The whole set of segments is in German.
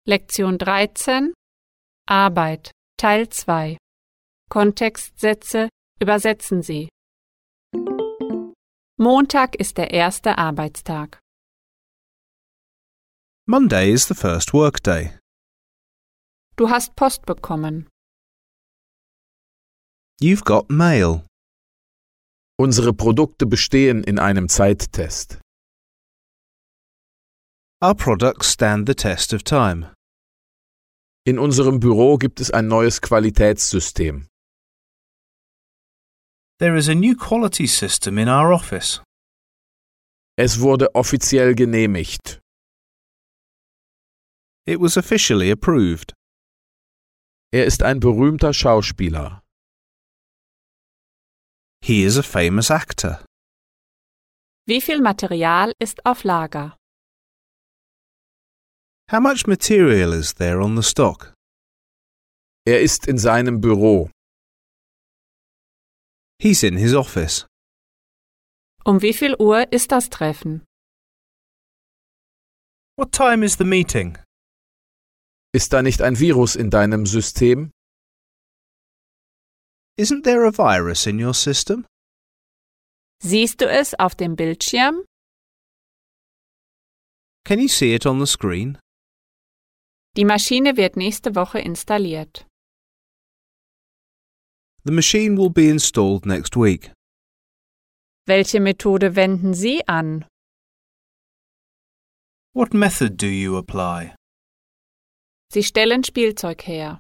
Lektion 13 Arbeit Teil 2 Kontextsätze übersetzen Sie. Montag ist der erste Arbeitstag. Monday is the first workday. Du hast Post bekommen. You've got mail. Unsere Produkte bestehen in einem Zeittest. Our products stand the test of time. In unserem Büro gibt es ein neues Qualitätssystem. There is a new quality system in our office. Es wurde offiziell genehmigt. It was officially approved. Er ist ein berühmter Schauspieler. He is a famous actor. Wie viel Material ist auf Lager? How much material is there on the stock? Er ist in seinem Büro. He's in his office. Um wie viel Uhr ist das Treffen? What time is the meeting? Ist da nicht ein Virus in deinem System? Isn't there a virus in your system? Siehst du es auf dem Bildschirm? Can you see it on the screen? Die Maschine wird nächste Woche installiert. The machine will be installed next week. Welche Methode wenden Sie an? What method do you apply? Sie stellen Spielzeug her.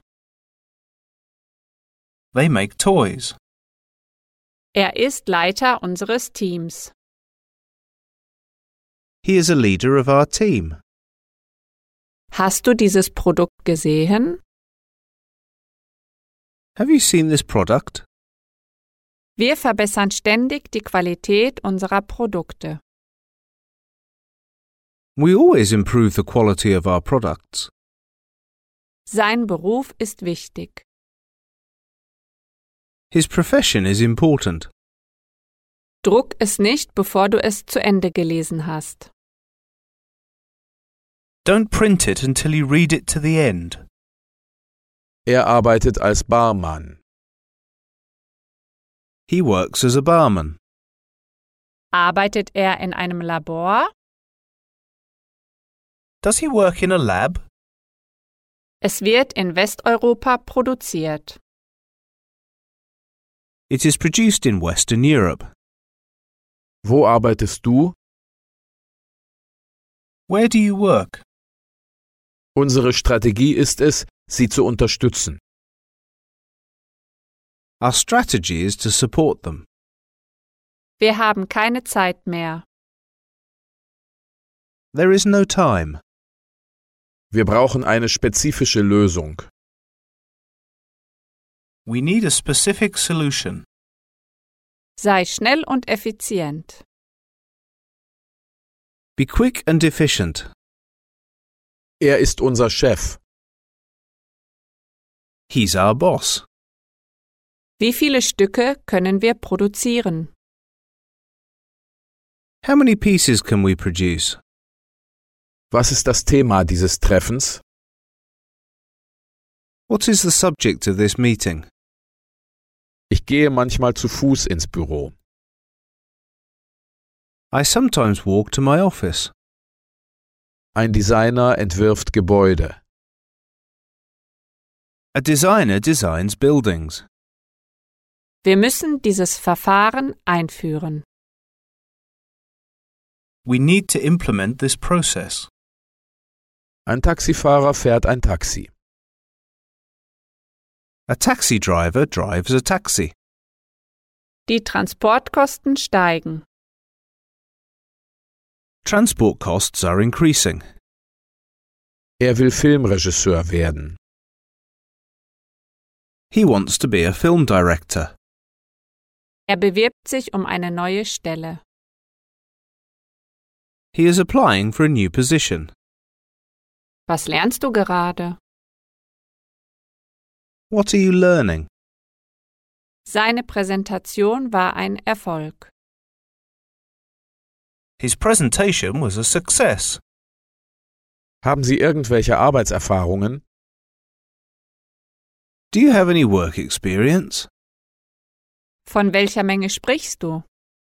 They make toys. Er ist Leiter unseres Teams. He is a leader of our team. Hast du dieses Produkt gesehen? Have you seen this product? Wir verbessern ständig die Qualität unserer Produkte. We always improve the quality of our products. Sein Beruf ist wichtig. His profession is important. Druck es nicht, bevor du es zu Ende gelesen hast. Don't print it until you read it to the end. Er arbeitet als Barmann. He works as a barman. Arbeitet er in einem Labor? Does he work in a lab? Es wird in Westeuropa produziert. It is produced in Western Europe. Wo arbeitest du? Where do you work? Unsere Strategie ist es, sie zu unterstützen. Our strategy is to support them. Wir haben keine Zeit mehr. There is no time. Wir brauchen eine spezifische Lösung. We need a specific solution. Sei schnell und effizient. Be quick and efficient. Er ist unser Chef. He's our boss. Wie viele Stücke können wir produzieren? How many pieces can we produce? Was ist das Thema dieses Treffens? What is the subject of this meeting? Ich gehe manchmal zu Fuß ins Büro. I sometimes walk to my office. Ein Designer entwirft Gebäude. A designer designs buildings. Wir müssen dieses Verfahren einführen. We need to implement this process. Ein Taxifahrer fährt ein Taxi. A taxi driver drives a taxi. Die Transportkosten steigen. Transport costs are increasing. Er will Filmregisseur werden. He wants to be a film director. Er bewirbt sich um eine neue Stelle. He is applying for a new position. Was lernst du gerade? What are you learning? Seine Präsentation war ein Erfolg. His presentation was a success. Haben Sie irgendwelche Arbeitserfahrungen? Do you have any work experience? Von welcher Menge sprichst du?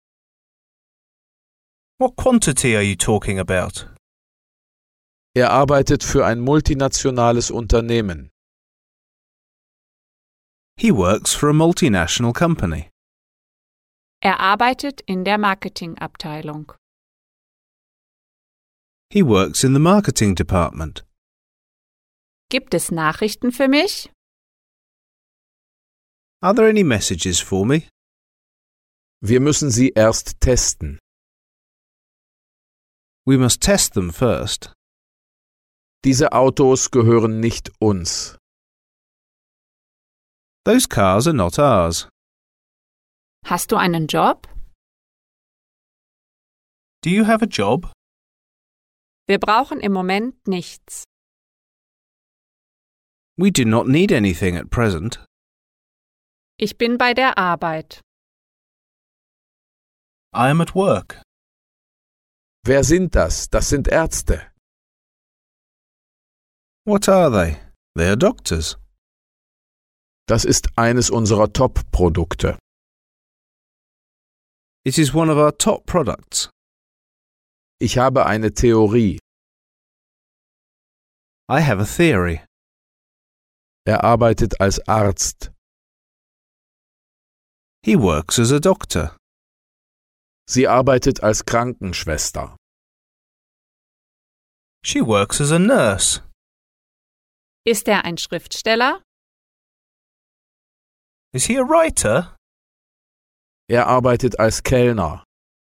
What quantity are you talking about? Er arbeitet für ein multinationales Unternehmen. He works for a multinational company. Er arbeitet in der Marketingabteilung. He works in the marketing department. Gibt es Nachrichten für mich? Are there any messages for me? Wir müssen sie erst testen. We must test them first. Diese Autos gehören nicht uns. Those cars are not ours. Hast du einen Job? Do you have a job? Wir brauchen im Moment nichts. We do not need anything at present. Ich bin bei der Arbeit. I am at work. Wer sind das? Das sind Ärzte. What are they? They are doctors. Das ist eines unserer Top-Produkte. It is one of our top products. Ich habe eine Theorie. I have a theory. Er arbeitet als Arzt. He works as a doctor. Sie arbeitet als Krankenschwester. She works as a nurse. Ist er ein Schriftsteller? Is he a writer? Er arbeitet als Kellner.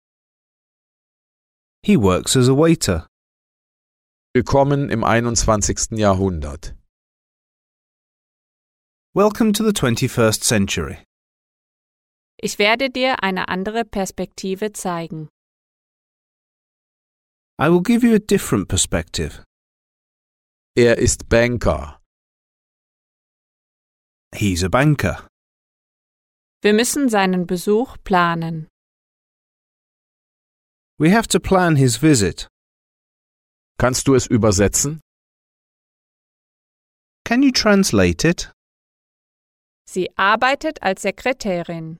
He works as a waiter. Willkommen im 21. Jahrhundert. Welcome to the 21st century. Ich werde dir eine andere Perspektive zeigen. I will give you a different perspective. Er ist Banker. He's a banker. Wir müssen seinen Besuch planen. We have to plan his visit. Kannst du es übersetzen? Can you translate it? Sie arbeitet als Sekretärin.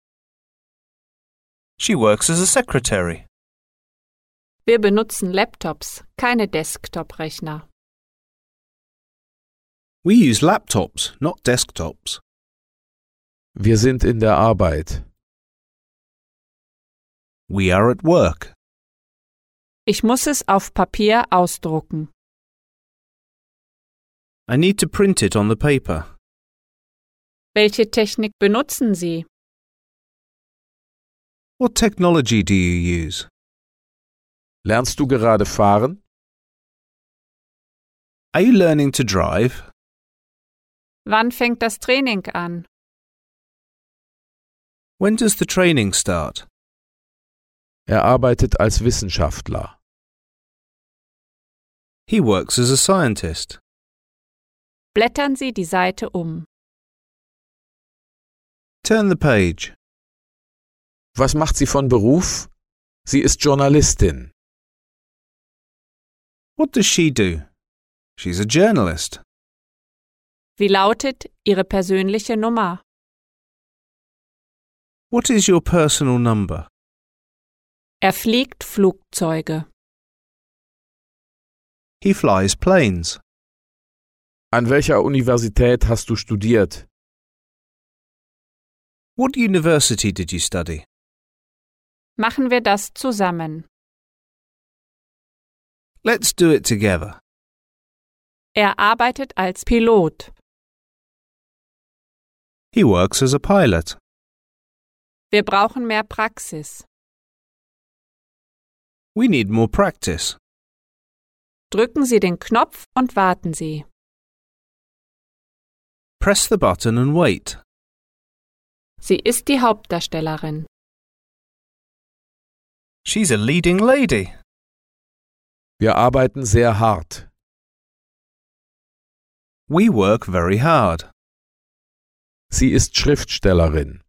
She works as a secretary. Wir benutzen Laptops, keine Desktop-Rechner. We use laptops, not desktops. Wir sind in der Arbeit. We are at work. Ich muss es auf Papier ausdrucken. I need to print it on the paper. Welche Technik benutzen Sie? What technology do you use? Lernst du gerade fahren? Are you learning to drive? Wann fängt das Training an? When does the training start? Er arbeitet als Wissenschaftler. He works as a scientist. Blättern Sie die Seite um. Turn the page. Was macht sie von Beruf? Sie ist Journalistin. What does she do? She's a journalist. Wie lautet Ihre persönliche Nummer? What is your personal number? Er fliegt Flugzeuge. He flies planes. An welcher Universität hast du studiert? What university did you study? Machen wir das zusammen. Let's do it together. Er arbeitet als Pilot. He works as a pilot. Wir brauchen mehr Praxis. We need more practice. Drücken Sie den Knopf und warten Sie. Press the button and wait. Sie ist die Hauptdarstellerin. She's a leading lady. Wir arbeiten sehr hart. We work very hard. Sie ist Schriftstellerin.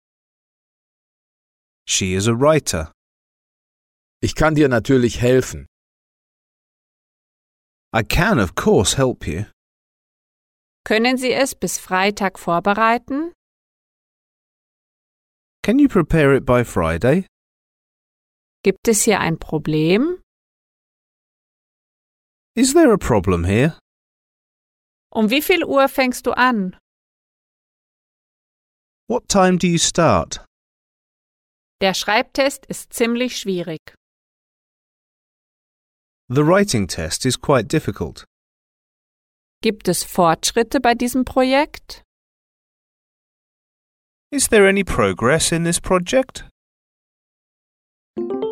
She is a writer. Ich kann dir natürlich helfen. I can, of course, help you. Können Sie es bis Freitag vorbereiten? Can you prepare it by Friday? Gibt es hier ein Problem? Is there a problem here? Um wie viel Uhr fängst du an? What time do you start? Der Schreibtest ist ziemlich schwierig. The writing test is quite difficult. Gibt es Fortschritte bei diesem Projekt? Is there any progress in this project?